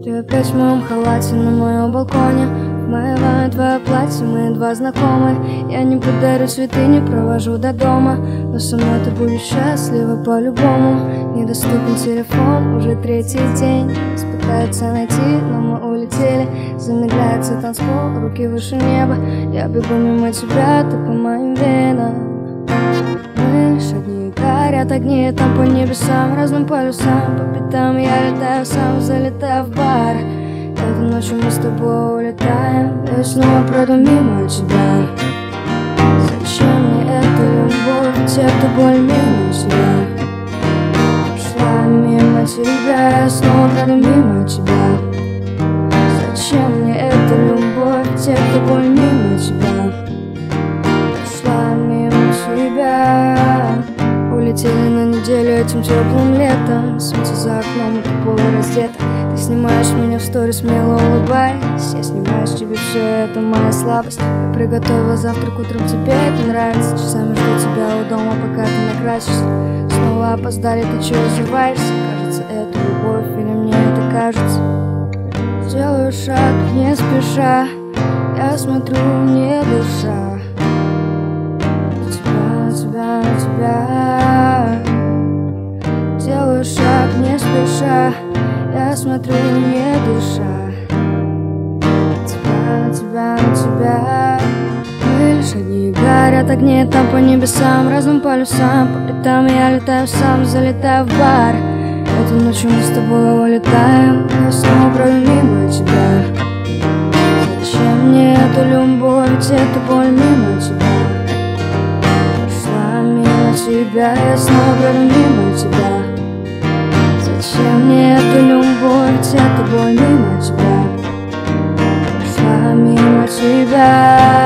Ты опять в моем халате на моем балконе. Вмываю твое платье, мы два знакомы. Я не подарю цветы, не провожу до дома, но со мной ты будешь счастлива по-любому. Недоступен телефон уже третий день. Пытается найти, но мы улетели. Замедляется танцпол, руки выше неба. Я бегу мимо тебя, ты по моим венам. Мы лишь одни, горят огни там по небесам, разным полюсам. По пятам я летаю сам, залетаю в бар. Этой ночью мы с тобой улетаем. Я снова пройду мимо тебя. Зачем мне эта любовь? Те, кто боль мимо тебя. Шла мимо тебя, я снова пройду мимо тебя. Зачем мне эта любовь? Те, кто боль мимо тебя. Шла мимо тебя. Улетели на неделю этим теплым летом. Солнце за окном, и ты полураздета. Ты снимаешь меня в сторис, смело улыбаясь. Я снимаю с тебя все, это моя слабость. Я приготовила завтрак, утром тебе это нравится. Часами жду тебя у дома, пока ты накрасишься. Снова опоздали, ты чего взрываешься? Кажется, это любовь, или мне это кажется? Делаю шаг, не спеша. Я смотрю, не душа. Тебя. Делаю шаг, не спеша. Я смотрю, не душа. Тебя. Мы лишь одни, горят огни там по небесам, разным полюсам. По пятам я летаю сам, залетаю в бар. Этой ночью мы с тобой улетаем. Я снова пройду мимо тебя. Зачем мне эта любовь? Ведь это боль мимо тебя. Тебя, я снова пройду мимо тебя. Зачем мне эта любовь? Ведь это боль мимо тебя. Шла мимо тебя.